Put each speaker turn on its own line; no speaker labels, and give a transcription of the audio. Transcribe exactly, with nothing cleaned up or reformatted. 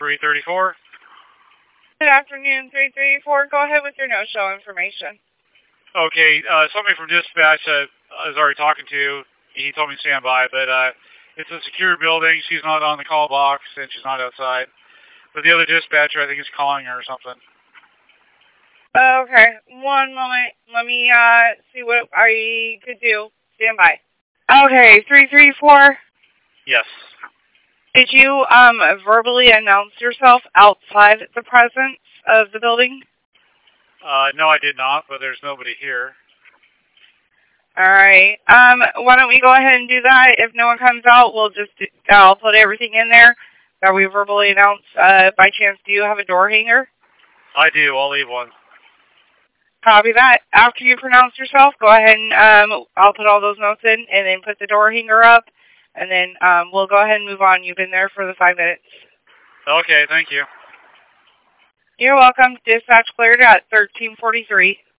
three thirty-four.
Good afternoon, three three four. Go ahead with your no-show information.
Okay, uh, somebody from dispatch uh, I was already talking to. He told me to stand by, but uh, it's a secure building. She's not on the call box, and she's not outside. But the other dispatcher, I think, is calling her or something.
Okay, one moment. Let me uh see what I could do. Stand by. Okay, three three four.
Yes.
Did you um verbally announce yourself outside the presence of the building?
Uh, no, I did not, but there's nobody here.
All right. Um, why don't we go ahead and do that? If no one comes out, we'll just do, I'll put everything in there that we verbally announced. Uh, by chance, do you have a door hanger?
I do. I'll leave one.
Copy that. After you pronounce yourself, go ahead and um, I'll put all those notes in and then put the door hanger up, and then um, we'll go ahead and move on. You've been there for the five minutes.
Okay, thank you.
You're welcome. Dispatch cleared at thirteen forty-three.